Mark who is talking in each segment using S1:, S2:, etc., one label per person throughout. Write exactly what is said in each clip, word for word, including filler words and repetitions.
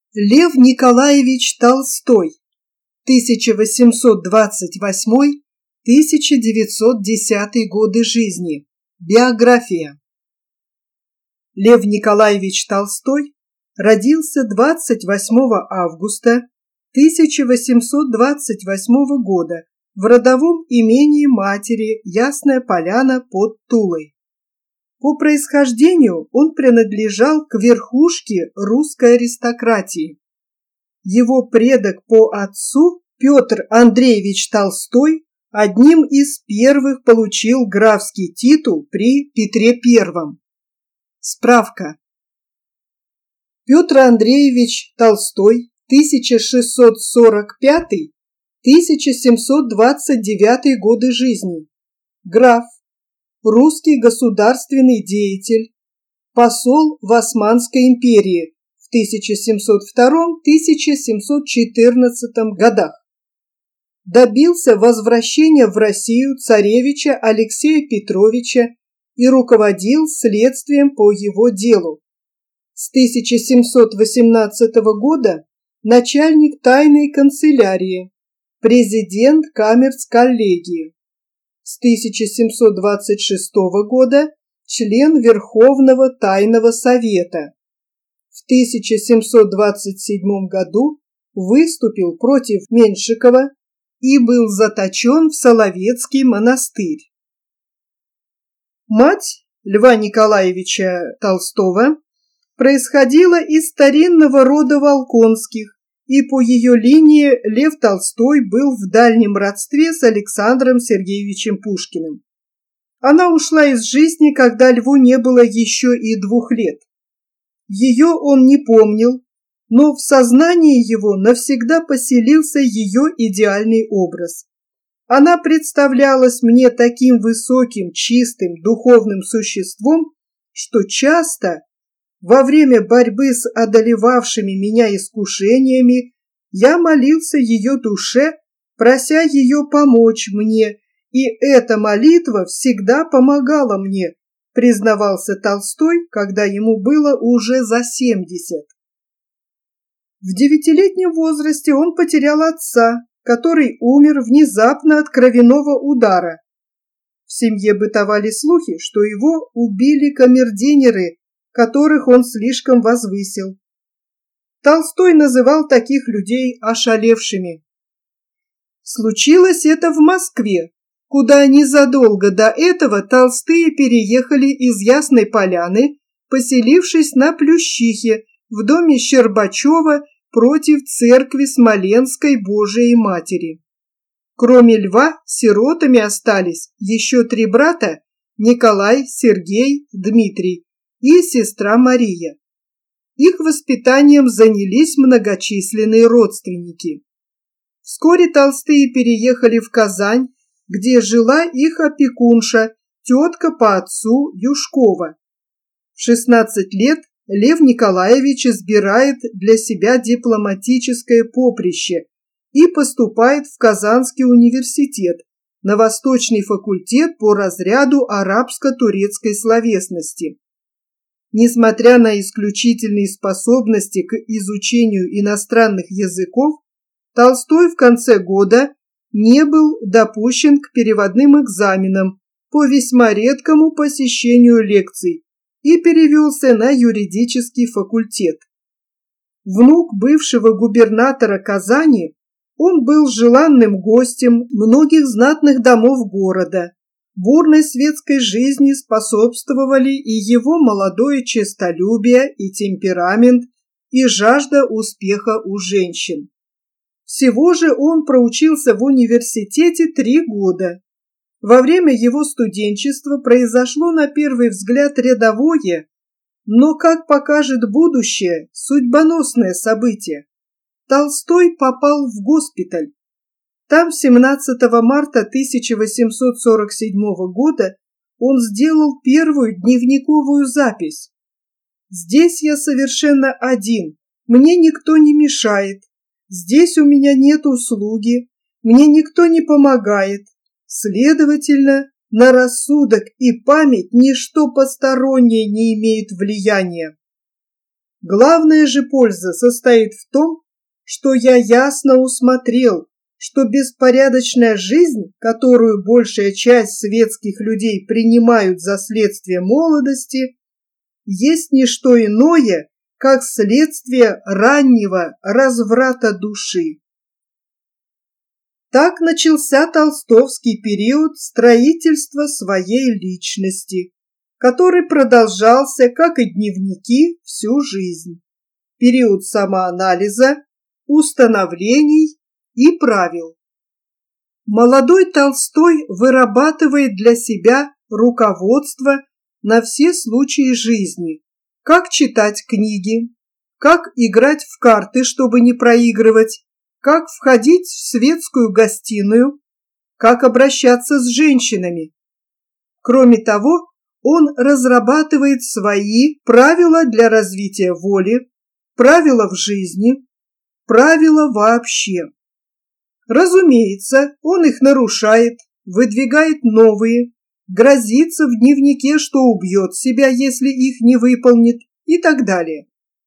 S1: Лев Николаевич Толстой. тысяча восемьсот двадцать восьмой — тысяча девятьсот десятый годы жизни. Биография. Лев Николаевич Толстой родился двадцать восьмого августа тысяча восемьсот двадцать восьмого года в родовом имении матери Ясная Поляна под Тулой. По происхождению он принадлежал к верхушке русской аристократии. Его предок по отцу, Петр Андреевич Толстой, одним из первых получил графский титул при Петре Первом. Справка. Петр Андреевич Толстой, тысяча шестьсот сорок пятый — тысяча семьсот двадцать девятый годы жизни, граф, русский государственный деятель, посол в Османской империи в тысяча семьсот втором — тысяча семьсот четырнадцатом годах. Добился возвращения в Россию царевича Алексея Петровича и руководил следствием по его делу. С тысяча семьсот восемнадцатого года начальник тайной канцелярии, президент камерс-коллегии. С тысяча семьсот двадцать шестого года член Верховного тайного совета. В тысяча семьсот двадцать седьмом году выступил против Меншикова и был заточен в Соловецкий монастырь. Мать Льва Николаевича Толстого происходила из старинного рода Волконских, и по ее линии Лев Толстой был в дальнем родстве с Александром Сергеевичем Пушкиным. Она ушла из жизни, когда Льву не было еще и двух лет. Ее он не помнил, но в сознании его навсегда поселился ее идеальный образ. Она представлялась мне таким высоким, чистым, духовным существом, что часто во время борьбы с одолевавшими меня искушениями я молился ее душе, прося ее помочь мне, и эта молитва всегда помогала мне, признавался Толстой, когда ему было уже за семьдесят. В девятилетнем возрасте он потерял отца, который умер внезапно от кровяного удара. В семье бытовали слухи, что его убили камердинеры, которых он слишком возвысил. Толстой называл таких людей ошалевшими. Случилось это в Москве, куда незадолго до этого Толстые переехали из Ясной Поляны, поселившись на Плющихе в доме Щербачева против церкви Смоленской Божией Матери. Кроме Льва, сиротами остались еще три брата – Николай, Сергей, Дмитрий и сестра Мария. Их воспитанием занялись многочисленные родственники. Вскоре Толстые переехали в Казань, где жила их опекунша, тетка по отцу Юшкова. В шестнадцать лет Лев Николаевич избирает для себя дипломатическое поприще и поступает в Казанский университет на Восточный факультет по разряду арабско-турецкой словесности. Несмотря на исключительные способности к изучению иностранных языков, Толстой в конце года не был допущен к переводным экзаменам по весьма редкому посещению лекций и перевелся на юридический факультет. Внук бывшего губернатора Казани, он был желанным гостем многих знатных домов города. Бурной светской жизни способствовали и его молодое честолюбие и темперамент, и жажда успеха у женщин. Всего же он проучился в университете три года. Во время его студенчества произошло на первый взгляд рядовое, но, как покажет будущее, судьбоносное событие. Толстой попал в госпиталь. Там семнадцатого марта тысяча восемьсот сорок седьмого года он сделал первую дневниковую запись. «Здесь я совершенно один, мне никто не мешает, здесь у меня нет услуги, мне никто не помогает, следовательно, на рассудок и память ничто постороннее не имеет влияния». Главная же польза состоит в том, что я ясно усмотрел, что беспорядочная жизнь, которую большая часть светских людей принимают за следствие молодости, есть не что иное, как следствие раннего разврата души. Так начался толстовский период строительства своей личности, который продолжался, как и дневники, всю жизнь. Период самоанализа, установлений и правил. Молодой Толстой вырабатывает для себя руководство на все случаи жизни, как читать книги, как играть в карты, чтобы не проигрывать, как входить в светскую гостиную, как обращаться с женщинами. Кроме того, он разрабатывает свои правила для развития воли, правила в жизни, правила вообще. Разумеется, он их нарушает, выдвигает новые, грозится в дневнике, что убьет себя, если их не выполнит, и так далее.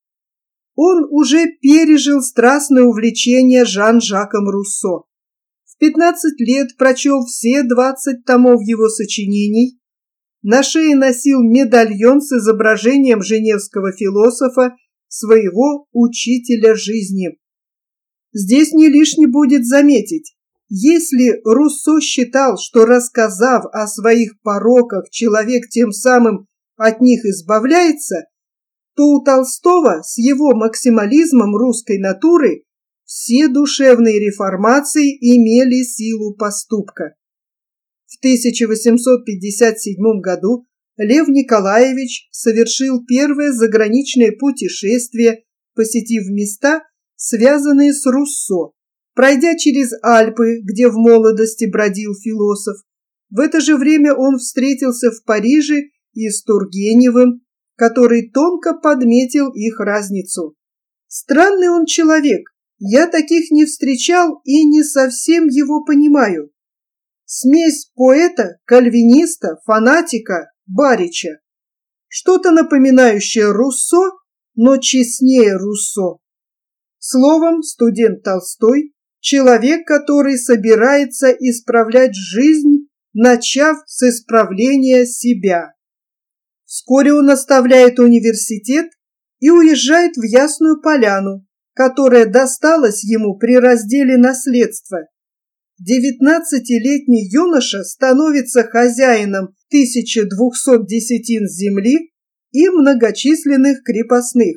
S1: Он уже пережил страстное увлечение Жан-Жаком Руссо. В пятнадцать лет прочел все двадцать томов его сочинений, на шее носил медальон с изображением женевского философа, своего учителя жизни. Здесь не лишне будет заметить, если Руссо считал, что, рассказав о своих пороках, человек тем самым от них избавляется, то у Толстого с его максимализмом русской натуры все душевные реформации имели силу поступка. В тысяча восемьсот пятьдесят седьмом году Лев Николаевич совершил первое заграничное путешествие, посетив места, связанные с Руссо, пройдя через Альпы, где в молодости бродил философ. В это же время он встретился в Париже и с Тургеневым, который тонко подметил их разницу. Странный он человек, я таких не встречал и не совсем его понимаю. Смесь поэта, кальвиниста, фанатика, барича. Что-то напоминающее Руссо, но честнее Руссо. Словом, студент Толстой – человек, который собирается исправлять жизнь, начав с исправления себя. Вскоре он оставляет университет и уезжает в Ясную Поляну, которая досталась ему при разделе наследства. Девятнадцатилетний юноша становится хозяином тысячи двухсот десятин земли и многочисленных крепостных.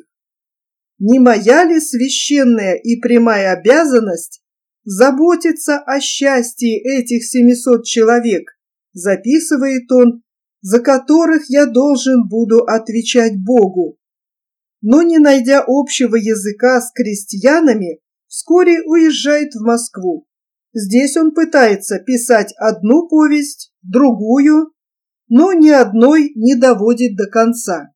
S1: Не моя ли священная и прямая обязанность заботиться о счастье этих семисот человек, записывает он, за которых я должен буду отвечать Богу. Но, не найдя общего языка с крестьянами, вскоре уезжает в Москву. Здесь он пытается писать одну повесть, другую, но ни одной не доводит до конца.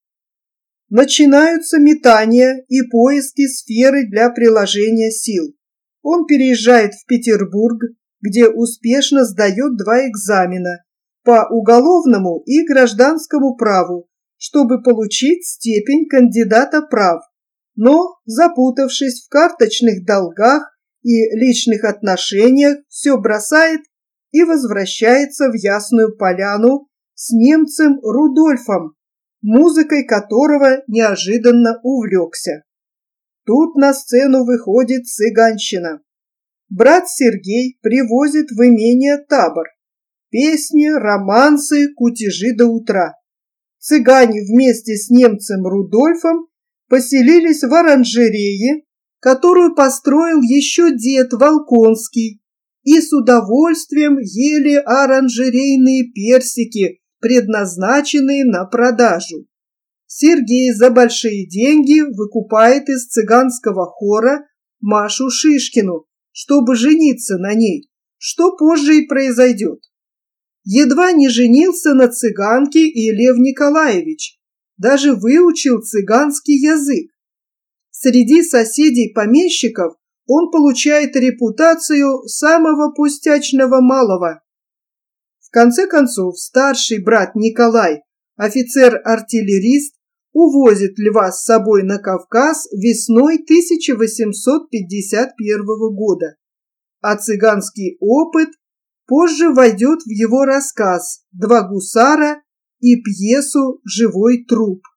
S1: Начинаются метания и поиски сферы для приложения сил. Он переезжает в Петербург, где успешно сдает два экзамена по уголовному и гражданскому праву, чтобы получить степень кандидата прав, но, запутавшись в карточных долгах и личных отношениях, все бросает и возвращается в Ясную Поляну с немцем Рудольфом, музыкой которого неожиданно увлекся. Тут на сцену выходит цыганщина. Брат Сергей привозит в имение табор. Песни, романсы, кутежи до утра. Цыгане вместе с немцем Рудольфом поселились в оранжерее, которую построил еще дед Волконский, и с удовольствием ели оранжерейные персики, предназначенные на продажу. Сергей за большие деньги выкупает из цыганского хора Машу Шишкину, чтобы жениться на ней, что позже и произойдет. Едва не женился на цыганке и Лев Николаевич, даже выучил цыганский язык. Среди соседей-помещиков он получает репутацию самого пустячного малого. В конце концов, старший брат Николай, офицер-артиллерист, увозит льва с собой на Кавказ весной тысяча восемьсот пятьдесят первого года, а цыганский опыт позже войдет в его рассказ «Два гусара» и пьесу «Живой труп».